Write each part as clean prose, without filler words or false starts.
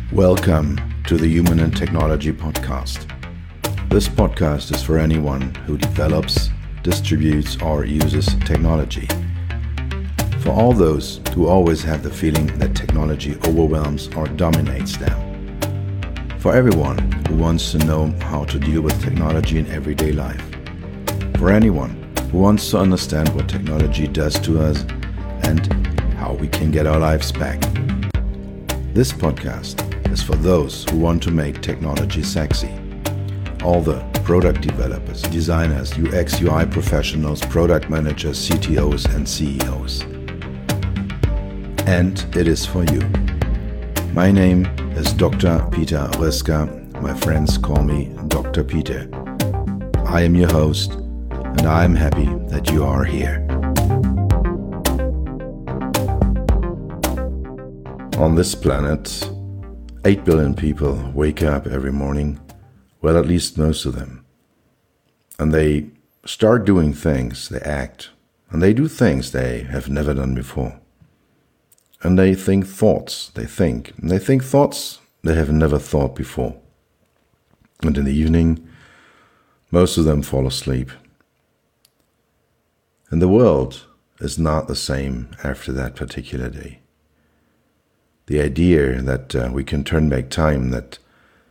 Welcome to the Human and Technology Podcast. This podcast is for anyone who develops, distributes, or uses technology. For all those who always have the feeling that technology overwhelms or dominates them. For everyone who wants to know how to deal with technology in everyday life. For anyone who wants to understand what technology does to us and how we can get our lives back. This podcast is for those who want to make technology sexy. All the product developers, designers, UX, UI professionals, product managers, CTOs, and CEOs. And it is for you. My name is Dr. Peter Ryska. My friends call me Dr. Peter. I am your host, and I am happy that you are here. On this planet, 8 billion people wake up every morning, well, at least most of them. And they start doing things, they act, and they do things they have never done before. And they think thoughts, they think thoughts they have never thought before. And in the evening, most of them fall asleep. And the world is not the same after that particular day. The idea that we can turn back time, that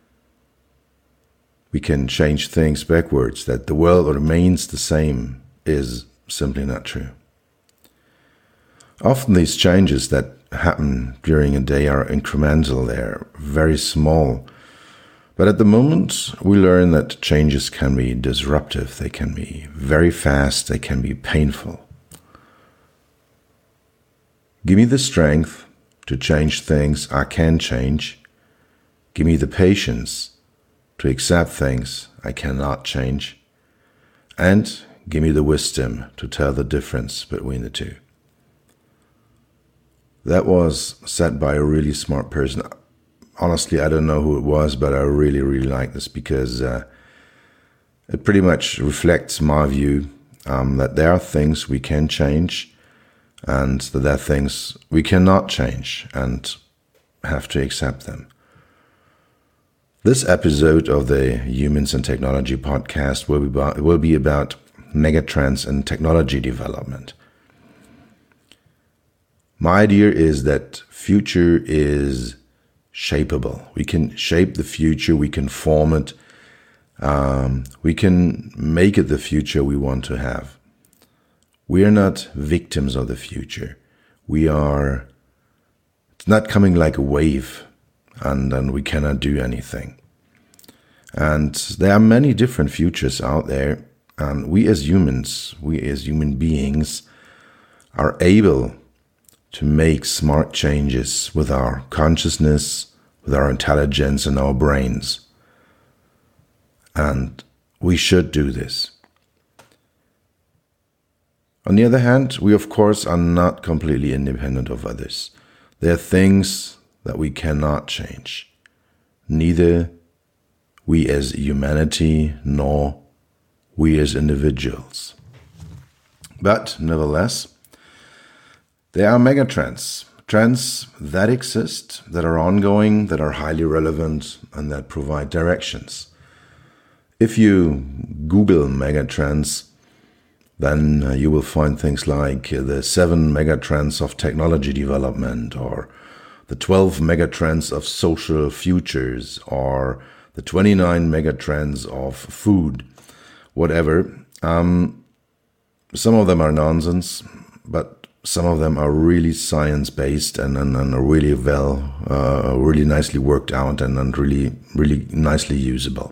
we can change things backwards, that the world remains the same, is simply not true. Often these changes that happen during a day are incremental, they're very small. But at the moment, we learn that changes can be disruptive, they can be very fast, they can be painful. Give me the strength to change things I can change. Give me the patience to accept things I cannot change. And give me the wisdom to tell the difference between the two. That was said by a really smart person. Honestly, I don't know who it was, but I really like this because it pretty much reflects my view that there are things we can change and that there are things we cannot change and have to accept them. This episode of the Humans and Technology podcast will be about megatrends in technology development. My idea is that future is shapeable. We can shape the future, we can form it, we can make it the future we want to have. We are not victims of the future. It's not coming like a wave and we cannot do anything. And there are many different futures out there, and we as human beings are able to make smart changes with our consciousness, with our intelligence and our brains. And we should do this. On the other hand, we of course are not completely independent of others. There are things that we cannot change. Neither we as humanity nor we as individuals. But nevertheless, there are megatrends, trends that exist, that are ongoing, that are highly relevant, and that provide directions. If you Google megatrends, then you will find things like the 7 megatrends of technology development, or the 12 megatrends of social futures, or the 29 megatrends of food, whatever. Some of them are nonsense, but some of them are really science-based and are really really nicely worked out and really nicely usable.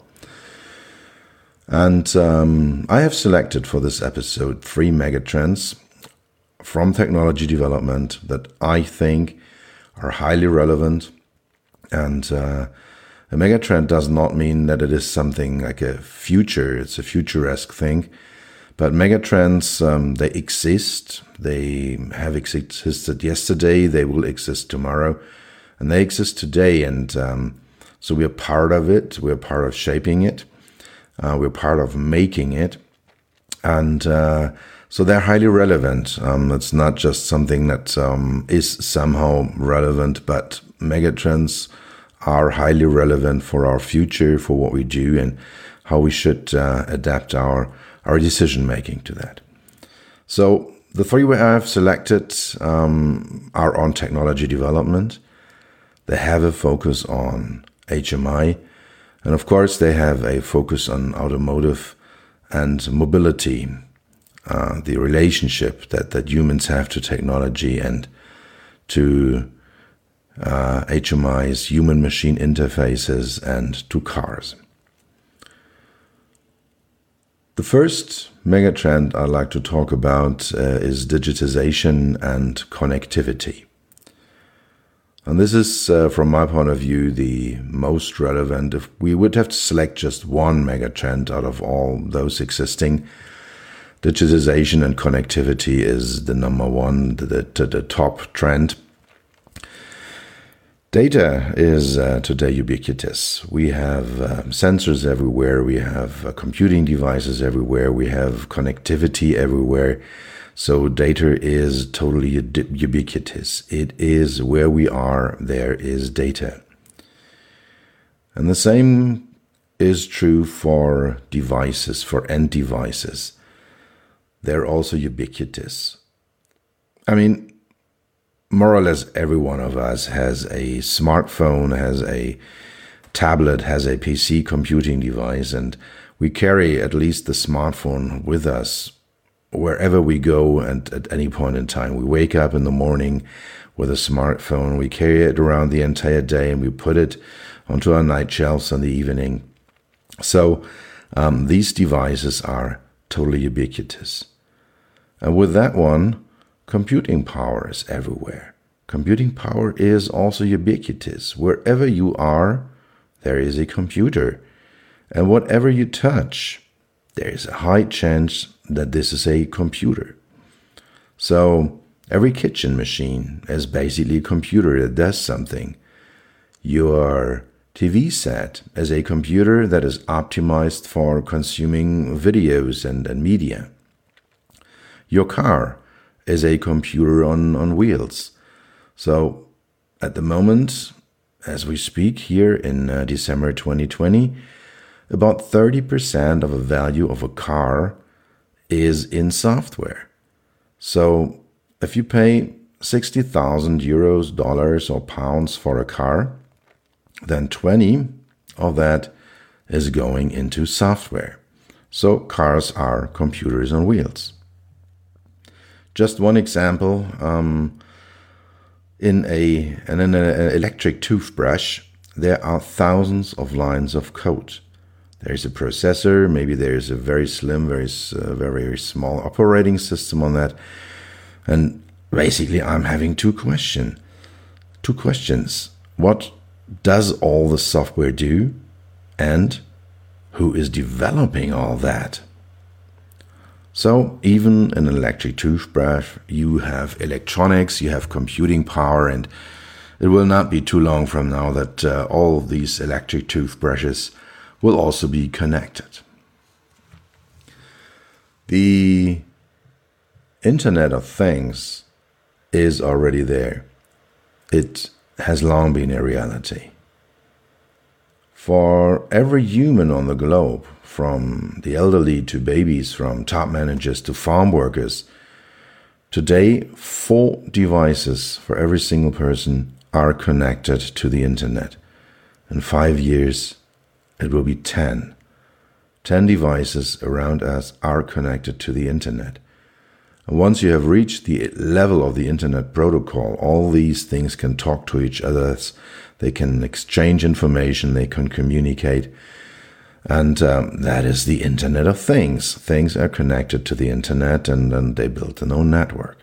And I have selected for this episode 3 megatrends from technology development that I think are highly relevant. And a megatrend does not mean that it is something like a future, it's a futuresque thing. But megatrends, they exist, they have existed yesterday, they will exist tomorrow, and they exist today. And so we are part of it, we're part of shaping it. We're part of making it, and so they're highly relevant. It's not just something that is somehow relevant, but megatrends are highly relevant for our future, for what we do, and how we should adapt our decision making to that. So the three we have selected are on technology development. They have a focus on HMI, and of course they have a focus on automotive and mobility, the relationship that humans have to technology and to HMIs, human-machine interfaces, and to cars. The first megatrend I'd like to talk about is digitization and connectivity. And this is, from my point of view, the most relevant. If we would have to select just one megatrend out of all those existing, digitization and connectivity is the number one, the top trend. Data is today ubiquitous. We have sensors everywhere, we have computing devices everywhere, we have connectivity everywhere. So data is totally ubiquitous. It is where we are, there is data. And the same is true for devices, for end devices. They're also ubiquitous. I mean, more or less every one of us has a smartphone, has a tablet, has a PC computing device, and we carry at least the smartphone with us wherever we go and at any point in time. We wake up in the morning with a smartphone, we carry it around the entire day, and we put it onto our night shelves in the evening. So these devices are totally ubiquitous. And with that one, computing power is everywhere. Computing power is also ubiquitous. Wherever you are, there is a computer. And whatever you touch, there is a high chance that this is a computer. So every kitchen machine is basically a computer that does something. Your TV set is a computer that is optimized for consuming videos and media. Your car is a computer on wheels. So at the moment, as we speak here in December 2020, about 30% of the value of a car is in software. So if you pay 60,000 euros, dollars, or pounds for a car, then 20 of that is going into software. So cars are computers on wheels. Just one example, in an electric toothbrush, there are thousands of lines of code. There's a processor, maybe there's a very slim, very small operating system on that. And basically, I'm having two questions. What does all the software do? And who is developing all that? So even in an electric toothbrush, you have electronics, you have computing power, and it will not be too long from now that all of these electric toothbrushes will also be connected. The Internet of Things is already there. It has long been a reality. For every human on the globe, from the elderly to babies, from top managers to farm workers, today 4 devices for every single person are connected to the internet. In 5 years, it will be 10. 10 devices around us are connected to the internet. And once you have reached the level of the internet protocol, all these things can talk to each other. They can exchange information, they can communicate. And that is the Internet of Things. Things are connected to the internet and they build their own network.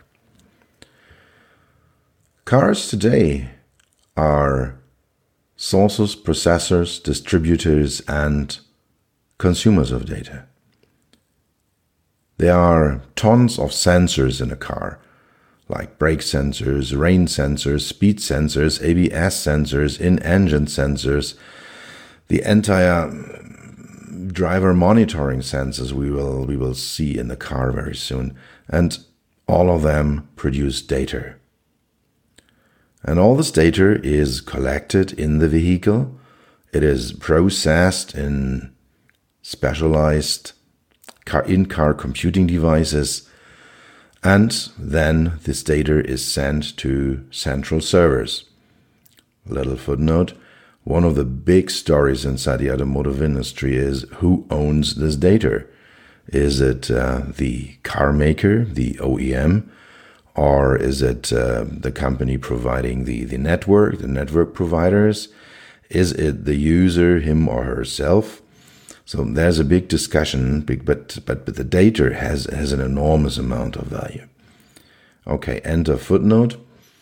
Cars today are sources, processors, distributors, and consumers of data. There are tons of sensors in a car, like brake sensors, rain sensors, speed sensors, ABS sensors, in-engine sensors, the entire driver monitoring sensors we will see in the car very soon, and all of them produce data. And all this data is collected in the vehicle. It is processed in specialized in-car computing devices. And then this data is sent to central servers. A little footnote. One of the big stories inside the automotive industry is who owns this data. Is it the car maker, the OEM, or is it the company providing the network providers? Is it the user, him or herself? So there's a big discussion, but the data has an enormous amount of value. Okay, end of footnote.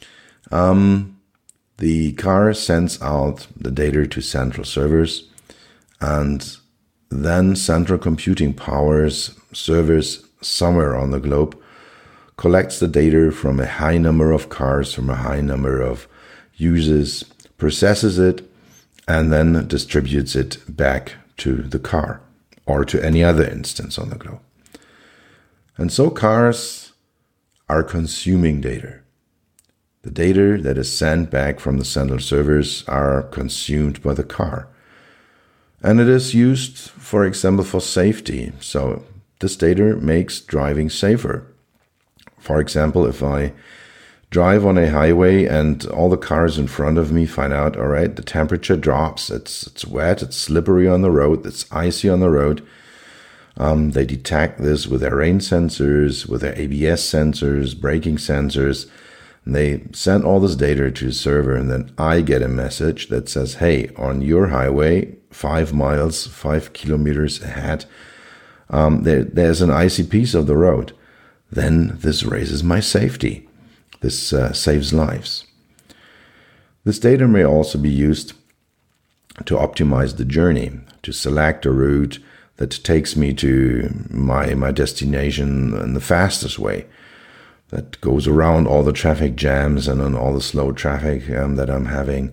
The car sends out the data to central servers, and then central computing powers servers somewhere on the globe, collects the data from a high number of cars, from a high number of users, processes it, and then distributes it back to the car or to any other instance on the globe. And so cars are consuming data. The data that is sent back from the central servers are consumed by the car. And it is used, for example, for safety. So this data makes driving safer. For example, if I drive on a highway and all the cars in front of me find out, all right, the temperature drops, it's wet, it's slippery on the road, it's icy on the road. They detect this with their rain sensors, with their ABS sensors, braking sensors. And they send all this data to a server, and then I get a message that says, hey, on your highway, 5 miles, 5 kilometers ahead, there's an icy piece of the road. Then this raises my safety. This saves lives. This data may also be used to optimize the journey, to select a route that takes me to my destination in the fastest way, that goes around all the traffic jams and on all the slow traffic that I'm having.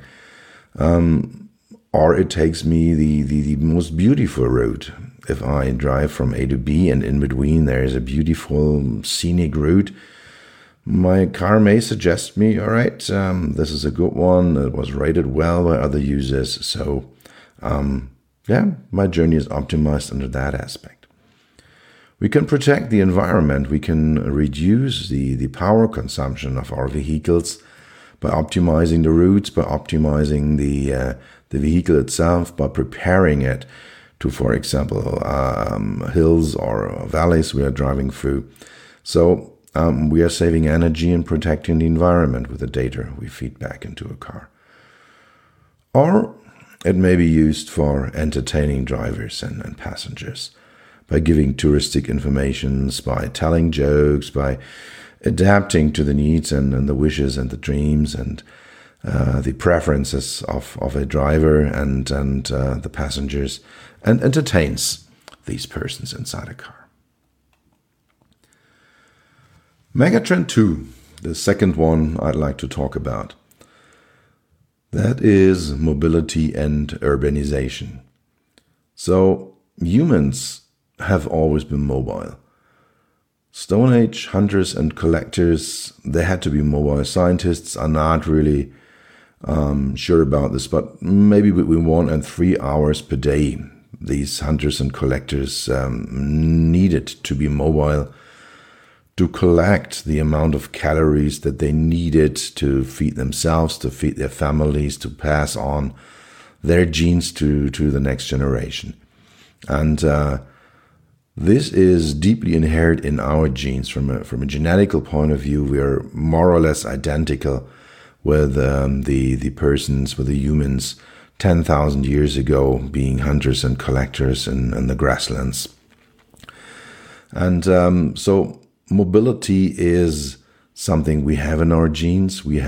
Or it takes me the most beautiful route. If I drive from A to B and in between there is a beautiful scenic route, my car may suggest me, all right, this is a good one. It was rated well by other users. So, my journey is optimized under that aspect. We can protect the environment. We can reduce the power consumption of our vehicles by optimizing the routes, by optimizing the vehicle itself, by preparing it to, for example, hills or valleys we are driving through. So we are saving energy and protecting the environment with the data we feed back into a car. Or it may be used for entertaining drivers and passengers, by giving touristic informations, by telling jokes, by adapting to the needs and the wishes and the dreams and the preferences of a driver and the passengers, and entertains these persons inside a car. Megatrend 2, the second one I'd like to talk about, that is mobility and urbanization. So humans have always been mobile. Stone Age hunters and collectors, they had to be mobile. Scientists are not really sure about this, but maybe between 1 and 3 hours per day, these hunters and collectors needed to be mobile to collect the amount of calories that they needed to feed themselves, to feed their families, to pass on their genes to the next generation. And this is deeply inherent in our genes. From a genetical point of view, we are more or less identical with the persons, with the humans 10,000 years ago, being hunters and collectors in the grasslands. And so mobility is something we have in our genes. We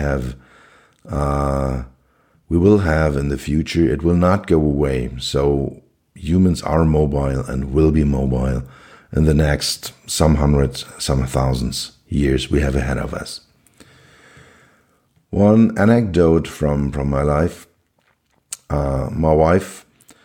will have in the future. It will not go away. So humans are mobile and will be mobile in the next some hundreds, some thousands years we have ahead of us. One anecdote from my life, my wife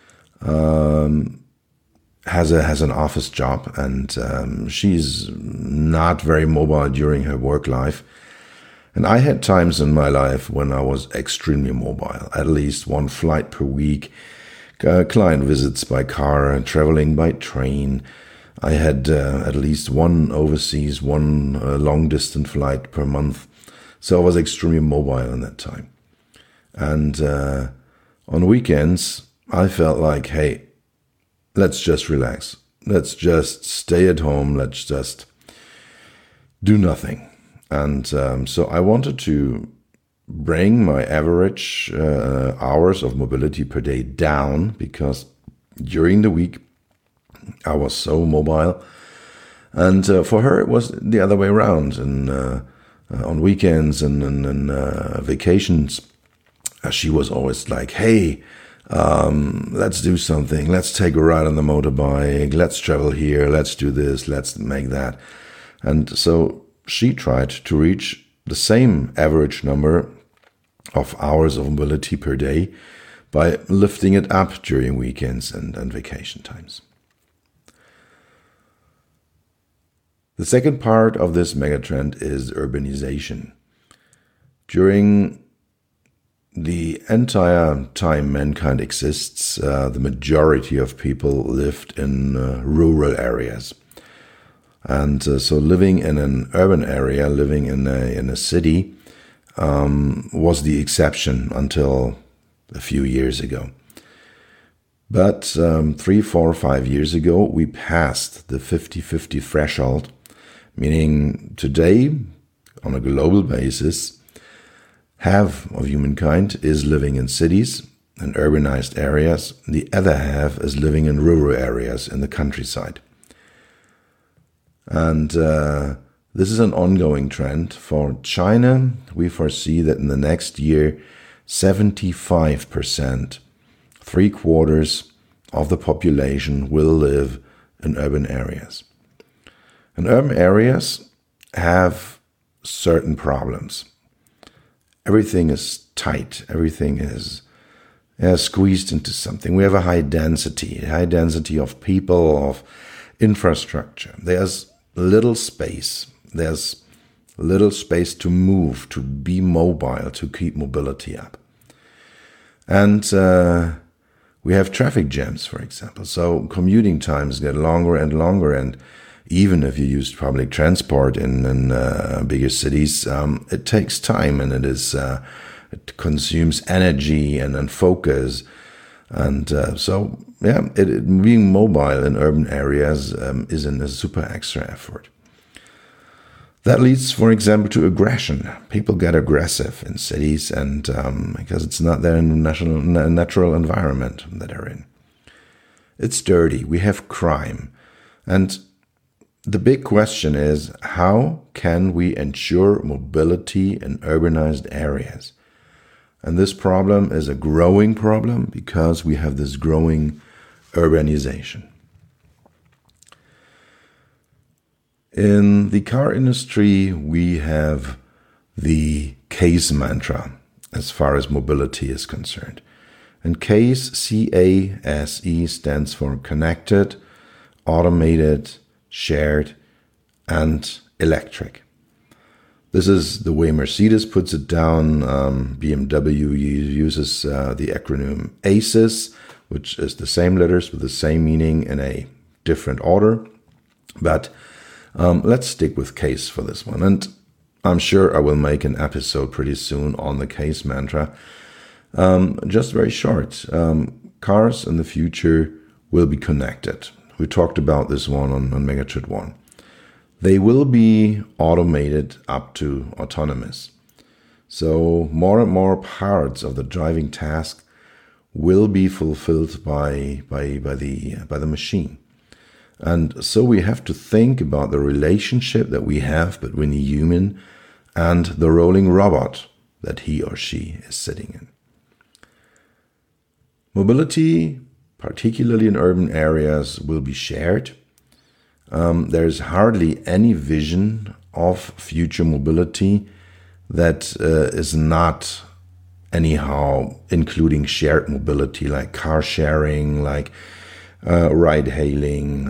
has an office job, and she's not very mobile during her work life. And I had times in my life when I was extremely mobile, at least one flight per week, client visits by car, traveling by train. I had at least one overseas, one long distance flight per month. So I was extremely mobile in that time. And on weekends, I felt like, hey, let's just relax. Let's just stay at home. Let's just do nothing. And so I wanted to bring my average hours of mobility per day down, because during the week I was so mobile. And for her, it was the other way around. And on weekends and vacations, she was always like, hey, let's do something. Let's take a ride on the motorbike. Let's travel here. Let's do this. Let's make that. And so she tried to reach the same average number of hours of mobility per day by lifting it up during weekends and vacation times. The second part of this megatrend is urbanization. During the entire time mankind exists, the majority of people lived in rural areas. And so living in an urban area, living in a city, was the exception until a few years ago. But 3, 4, 5 years ago, we passed the 50-50 threshold, meaning today, on a global basis, half of humankind is living in cities and urbanized areas. The other half is living in rural areas in the countryside. And this is an ongoing trend. For China, we foresee that in the next year, 75%, 3/4 of the population will live in urban areas. And urban areas have certain problems. Everything is tight. Everything is squeezed into something. We have a high density of people, of infrastructure. There's little space. There's little space to move, to be mobile, to keep mobility up. And we have traffic jams, for example. So commuting times get longer and longer. And even if you use public transport in bigger cities, it takes time, and it consumes energy and focus. And so being mobile in urban areas is a super extra effort. That leads, for example, to aggression. People get aggressive in cities, and because it's not their natural environment that they're in. It's dirty. We have crime. And the big question is, how can we ensure mobility in urbanized areas? And this problem is a growing problem because we have this growing urbanization. In the car industry, we have the CASE mantra as far as mobility is concerned. And CASE, C-A-S-E, stands for connected, automated, shared, and electric. This is the way Mercedes puts it down. BMW uses the acronym ACES, which is the same letters with the same meaning in a different order. But let's stick with CASE for this one. And I'm sure I will make an episode pretty soon on the CASE mantra. Just very short. Cars in the future will be connected. We talked about this one on Megatrend 1. They will be automated up to autonomous. So more and more parts of the driving task will be fulfilled by the machine. And so we have to think about the relationship that we have between the human and the rolling robot that he or she is sitting in. Mobility, particularly in urban areas, will be shared. There's hardly any vision of future mobility that is not anyhow including shared mobility, like car sharing, like ride hailing,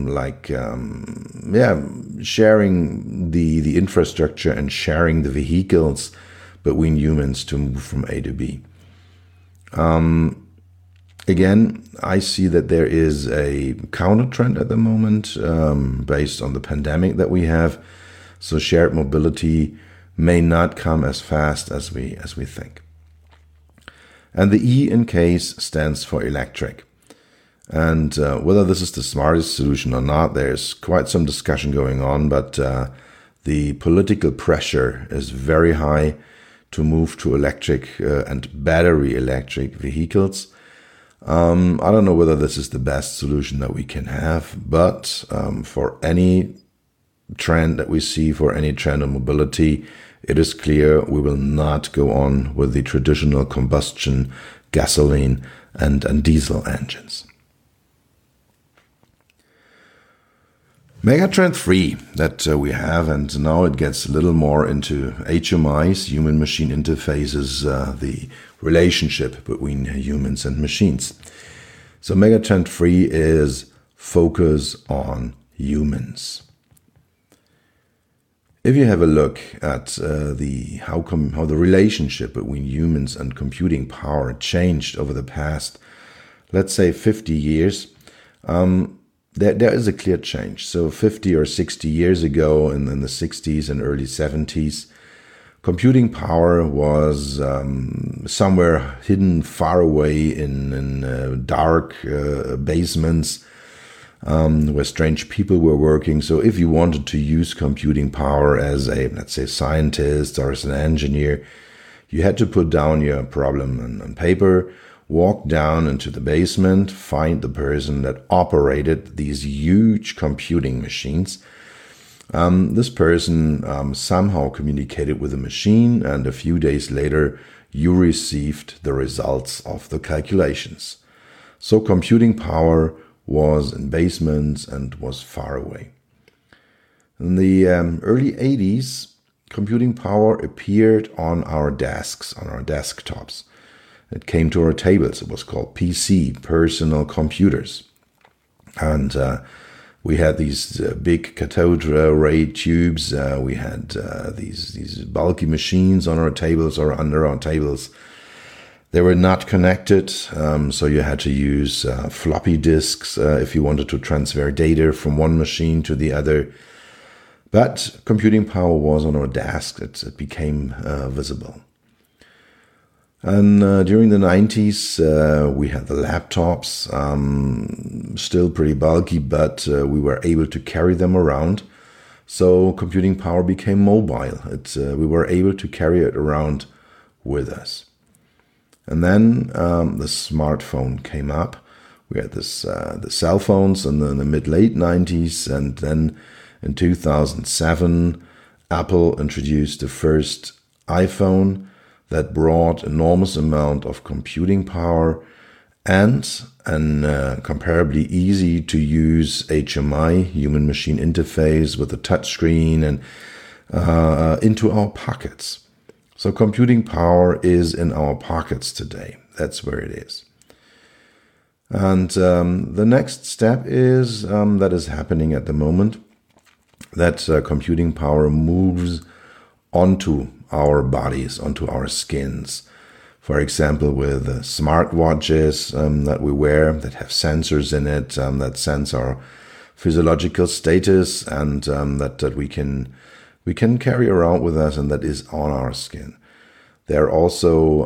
sharing the infrastructure and sharing the vehicles between humans to move from A to B. Again, I see that there is a counter trend at the moment based on the pandemic that we have. So shared mobility may not come as fast as we think. And the E in CASE stands for electric. And whether this is the smartest solution or not, there's quite some discussion going on, but the political pressure is very high to move to electric and battery electric vehicles. I don't know whether this is the best solution that we can have, but for any trend that we see, for any trend in mobility, it is clear we will not go on with the traditional combustion, gasoline, and diesel engines. Megatrend 3 that we have, and now it gets a little more into HMIs, human-machine interfaces, the relationship between humans and machines. So Megatrend 3 is focus on humans. If you have a look at how the relationship between humans and computing power changed over the past, let's say 50 years, there is a clear change. So 50 or 60 years ago, in the 60s and early 70s, computing power was somewhere hidden far away in dark basements where strange people were working. So if you wanted to use computing power as a, let's say, scientist or as an engineer, you had to put down your problem on paper, walk down into the basement, find the person that operated these huge computing machines. This person somehow communicated with the machine, and a few days later, you received the results of the calculations. So computing power was in basements and was far away. In the early 80s, computing power appeared on our desks, on our desktops. It came to our tables. It was called PC, personal computers. And we had these big cathode ray tubes. We had these bulky machines on our tables or under our tables. They were not connected, so you had to use floppy disks if you wanted to transfer data from one machine to the other. But computing power was on our desk. It became visible. And during the 90s, we had the laptops, still pretty bulky, but we were able to carry them around. So computing power became mobile. We were able to carry it around with us. And then the smartphone came up. We had the cell phones in the mid-late 90s, and then in 2007, Apple introduced the first iPhone that brought enormous amount of computing power and an comparably easy to use HMI, human-machine interface, with a touchscreen and into our pockets. So computing power is in our pockets today. That's where it is. And the next step is that is happening at the moment, that computing power moves onto our bodies, onto our skins. For example, with smartwatches that we wear that have sensors in it that sense our physiological status and that we can carry around with us, and that is on our skin. There are also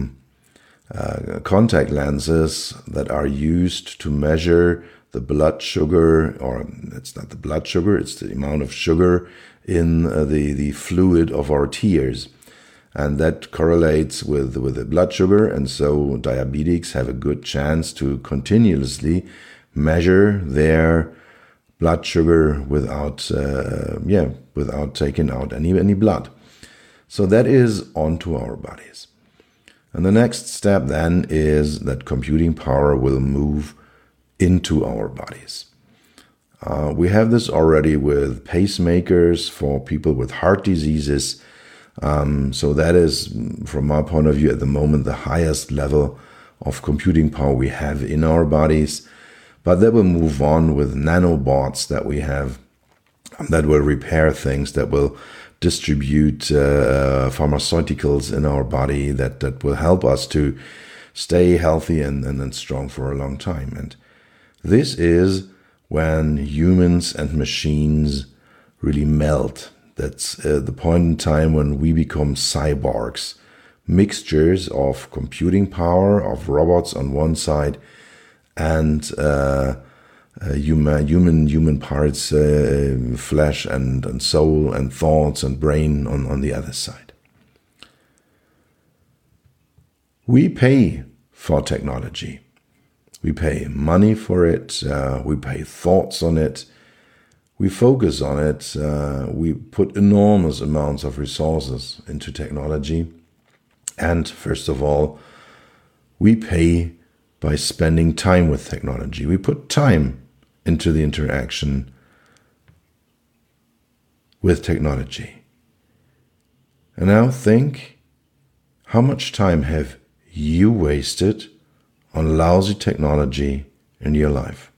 contact lenses that are used to measure the blood sugar, or it's not the blood sugar, it's the amount of sugar in the fluid of our tears. And that correlates with the blood sugar, and so diabetics have a good chance to continuously measure their blood sugar without taking out any blood. So that is onto our bodies. And the next step then is that computing power will move into our bodies. We have this already with pacemakers for people with heart diseases. So that is, from my point of view, at the moment, the highest level of computing power we have in our bodies. But they will move on with nanobots that we have that will repair things, that will distribute pharmaceuticals in our body, that will help us to stay healthy and strong for a long time. And this is when humans and machines really melt. That's the point in time when we become cyborgs, mixtures of computing power, of robots on one side, and human parts, flesh and soul and thoughts and brain on the other side. We pay for technology. We pay money for it. We pay thoughts on it. We focus on it. We put enormous amounts of resources into technology. And first of all, we pay by spending time with technology. We put time into the interaction with technology. And now think, how much time have you wasted on lousy technology in your life?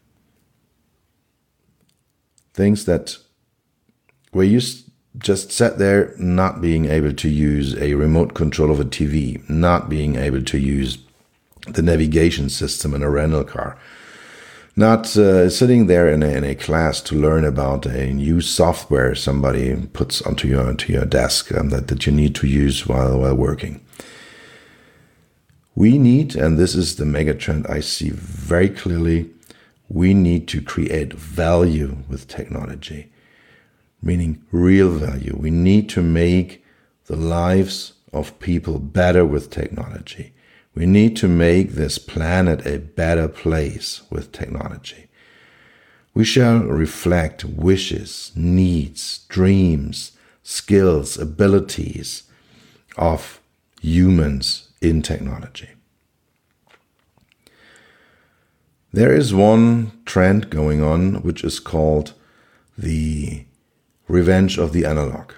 Things that where you just sat there not being able to use a remote control of a TV, not being able to use the navigation system in a rental car, not sitting there in a class to learn about a new software somebody puts onto your desk that you need to use while working. We need, and this is the megatrend I see very clearly, we need to create value with technology, meaning real value. We need to make the lives of people better with technology. We need to make this planet a better place with technology. We shall reflect wishes, needs, dreams, skills, abilities of humans in technology. There is one trend going on which is called the revenge of the analog.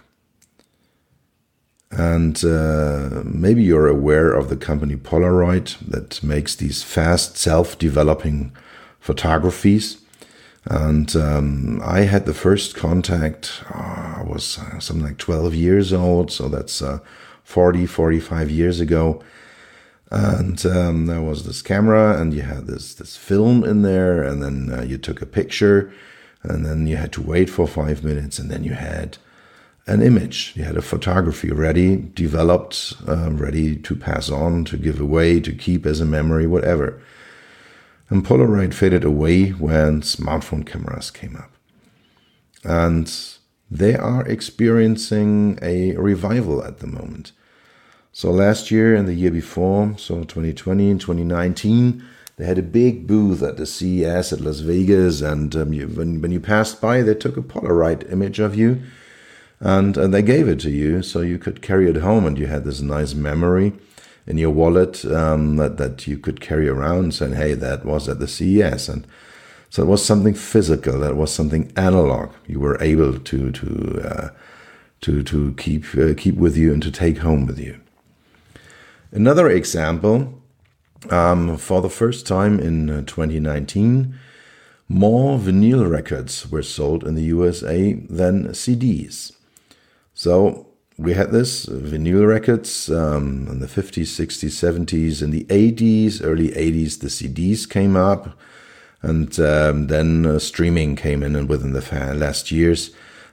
And maybe you're aware of the company Polaroid that makes these fast self-developing photographies. And I had the first contact, I was something like 12 years old, so that's 45 years ago. And there was this camera, and you had this film in there, and then you took a picture, and then you had to wait for 5 minutes, and then you had an image. You had a photography ready, developed, ready to pass on, to give away, to keep as a memory, whatever. And Polaroid faded away when smartphone cameras came up. And they are experiencing a revival at the moment. So last year and the year before, so 2020 and 2019, they had a big booth at the CES at Las Vegas, and when you passed by, they took a Polaroid image of you, and they gave it to you so you could carry it home, and you had this nice memory in your wallet that you could carry around, saying, hey, that was at the CES. And so it was something physical, that was something analog. You were able to keep with you and to take home with you. Another example, for the first time in 2019, more vinyl records were sold in the USA than CDs. So we had this vinyl records in the 50s, 60s, 70s. In the 80s, early 80s, the CDs came up. And then streaming came in, and within the last years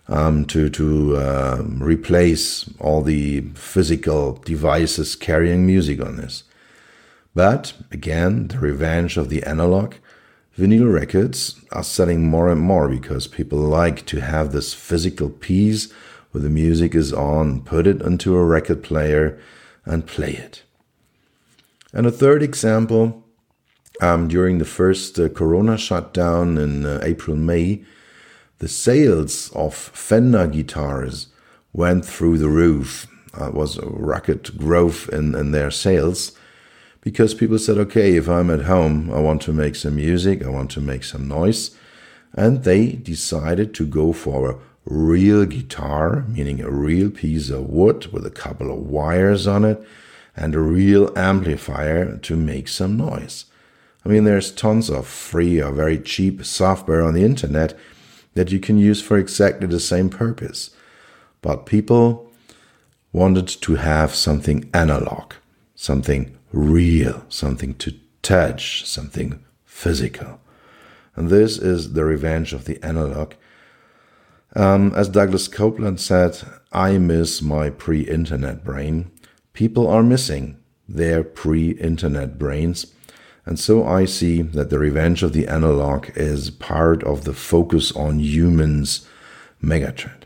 to replace all the physical devices carrying music on this. But again, the revenge of the analog. Vinyl records are selling more and more because people like to have this physical piece where the music is on, put it into a record player and play it. And a third example, during the first Corona shutdown in April, May, the sales of Fender guitars went through the roof. It was a rocket growth in their sales because people said, okay, if I'm at home, I want to make some music, I want to make some noise. And they decided to go for a real guitar, meaning a real piece of wood with a couple of wires on it and a real amplifier to make some noise. I mean, there's tons of free or very cheap software on the internet that you can use for exactly the same purpose. But people wanted to have something analog, something real, something to touch, something physical. And this is the revenge of the analog. As Douglas Copeland said, I miss my pre-internet brain. People are missing their pre-internet brains. And so I see that the revenge of the analog is part of the focus on humans megatrend.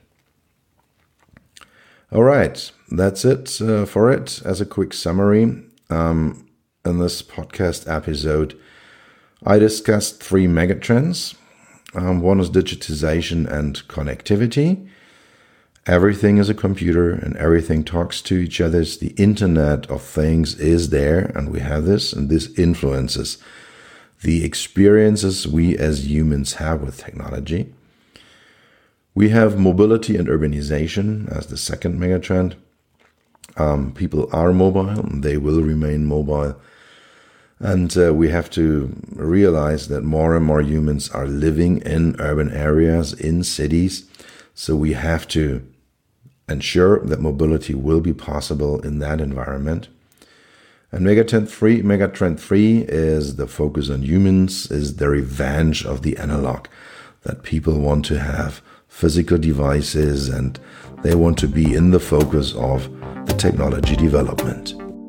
All right, that's it for it. As a quick summary, in this podcast episode, I discussed 3 megatrends. One is digitization and connectivity. Everything is a computer and everything talks to each other. The Internet of Things is there, and we have this, and this influences the experiences we as humans have with technology. We have mobility and urbanization as the second megatrend. People are mobile, and they will remain mobile. And we have to realize that more and more humans are living in urban areas, in cities. So we have to ensure that mobility will be possible in that environment. And megatrend 3 is the focus on humans, is the revenge of the analog, that people want to have physical devices and they want to be in the focus of the technology development.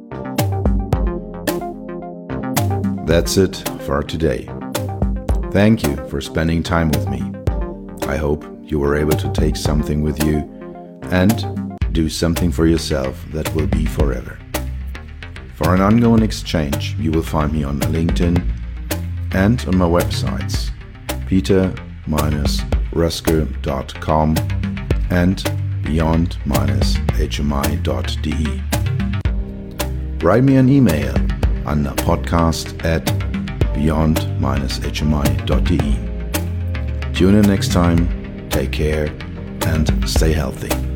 That's it for today. Thank you for spending time with me. I hope you were able to take something with you and do something for yourself that will be forever. For an ongoing exchange, you will find me on LinkedIn and on my websites, peter-rusker.com and beyond-hmi.de. Write me an email on podcast@beyond-hmi.de. Tune in next time, take care, and stay healthy.